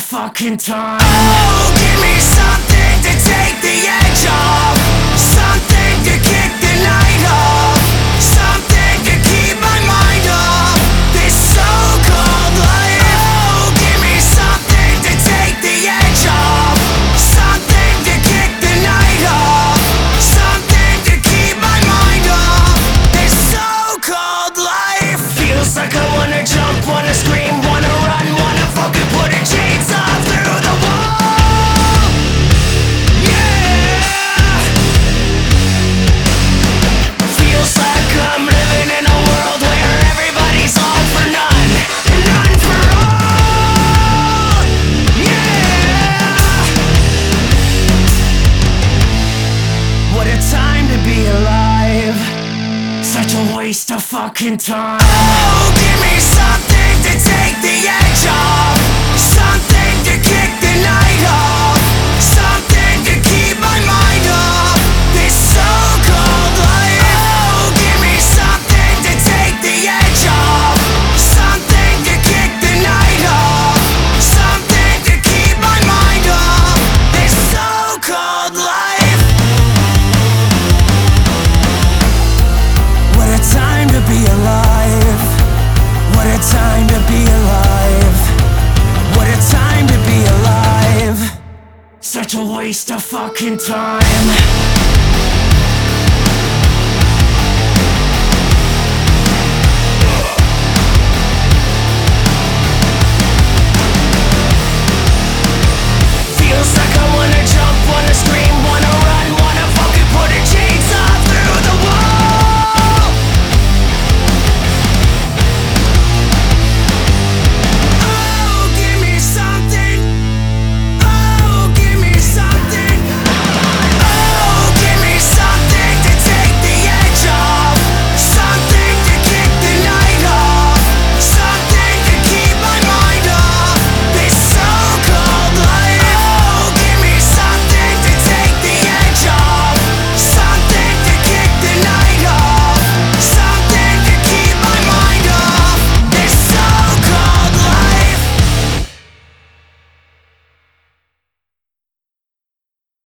fucking time. Oh, give me something to take the edge off, something to kick the night off, something to keep my mind off this so-called life. Oh, give me something to take the edge off, something to kick the night off, something to keep my mind off this so-called life. Feels like I wanna jump, wanna scream, wanna run, wanna fucking put a chainsaw through the wall. Yeah. Feels like I'm living in a world where everybody's all for none, and none for all. Yeah. What a time to be alive. Such a waste of fucking time. Oh, give me something to take the edge off, something to kick the night off, something to keep my mind off this so-called life. Oh, give me something to take the edge off, something to kick the night off, something to keep my mind off this so-called life. What a time to be alive. What a time to be alive. What a time to be alive. Such a waste of fucking time.